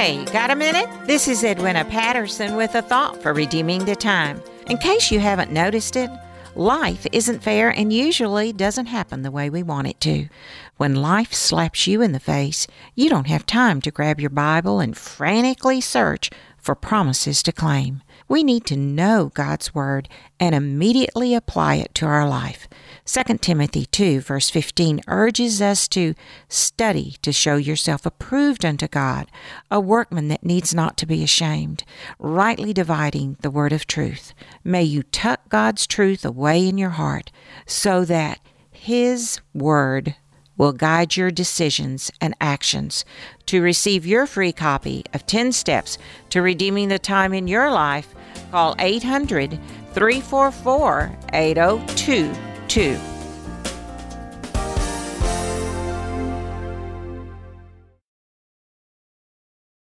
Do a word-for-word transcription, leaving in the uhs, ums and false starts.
Hey, got a minute? This is Edwina Patterson with a thought for redeeming the time. In case you haven't noticed it, life isn't fair and usually doesn't happen the way we want it to. When life slaps you in the face, you don't have time to grab your Bible and frantically search for promises to claim. We need to know God's Word and immediately apply it to our life. Second Timothy two, verse fifteen urges us to study to show yourself approved unto God, a workman that needs not to be ashamed, rightly dividing the word of truth. May you tuck God's truth away in your heart so that His Word will guide your decisions and actions. To receive your free copy of ten Steps to Redeeming the Time in Your Life, call eight hundred, three four four, eight oh two two.